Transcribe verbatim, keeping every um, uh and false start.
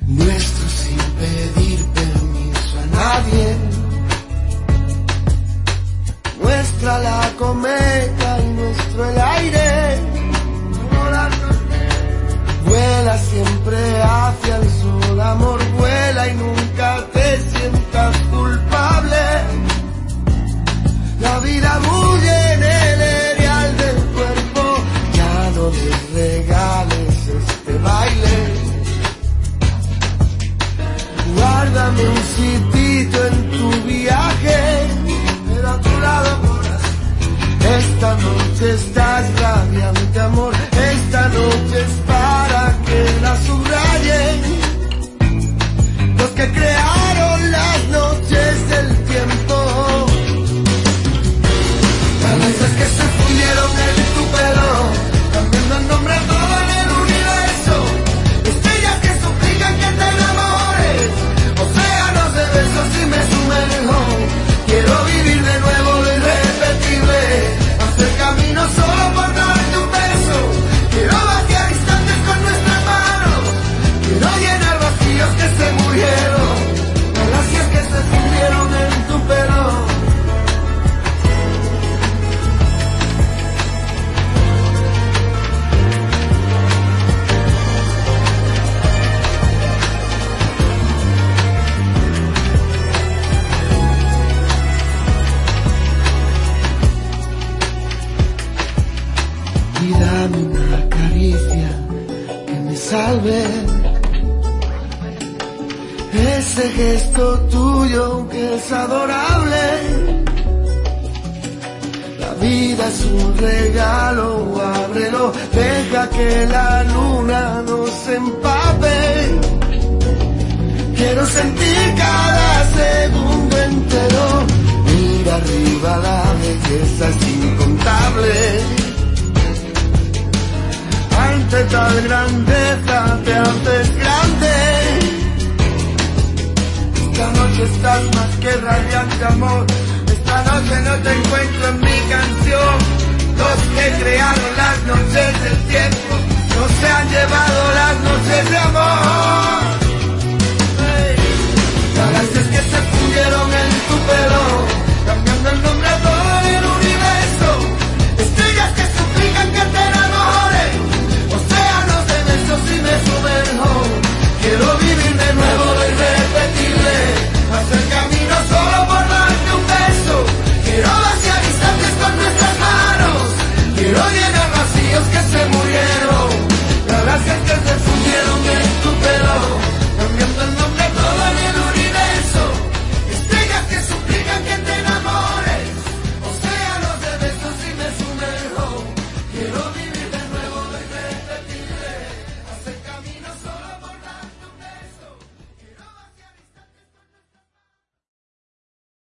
nuestro sin pedir permiso a nadie. Nuestra la cometa y nuestro el aire. Vuela siempre hacia el sol, amor, vuela y nunca te sientas culpable. La vida bulle en el erial del cuerpo, ya no les regales este baile. Guárdame un sitito en tu viaje, pero a tu lado corazón. Esta noche estás radiante, amor, esta noche es para que la subrayen los que crearon las noches del tiempo. Galaxias que se fundieron en tu pelo, cambiando el nombre a todo en el universo. Estrellas que suplican que te enamores, océanos de besos y me sumerjo. Quiero vivir de nuevo lo irrepetible, hacer camino solo por darte un beso. Quiero vaciar instantes con nuestras manos, quiero llenar vacíos que se murieron, galaxias que se fundieron en tu pelo. Y dame una caricia que me salve, ese gesto tuyo que es adorable. La vida es un regalo, ábrelo, deja que la luna nos empape. Quiero sentir cada segundo entero, mira arriba, la belleza es incontable. Ante tal grandeza te haces grande. Esta noche estás más que radiante, amor. Esta noche no te encuentro en mi canción. Los que crearon las noches del tiempo no se han llevado las noches